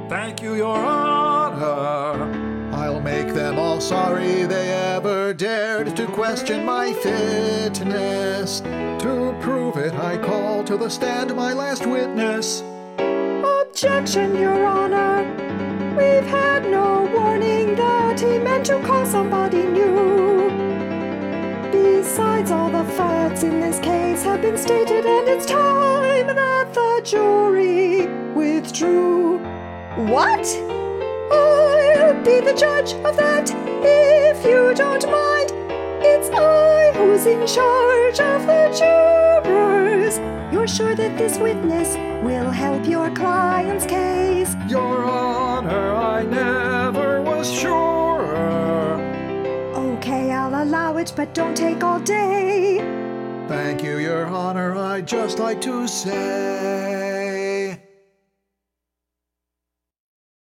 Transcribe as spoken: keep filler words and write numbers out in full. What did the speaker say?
Thank you, Your Honor. I'll make them all sorry they ever dared to question my fitness. To prove it, I call to the stand my last witness. Objection, Your Honor. We've had no warning that he meant to call somebody new. Besides, all the facts in this case have been stated, and it's time that the jury withdrew. What? I'll be the judge of that, if you don't mind. It's I who's in charge of the jurors. You're sure that this witness will help your client's case? Your Honor, I never was sure. Okay, I'll allow it, but don't take all day. Thank you, Your Honor, I'd just like to say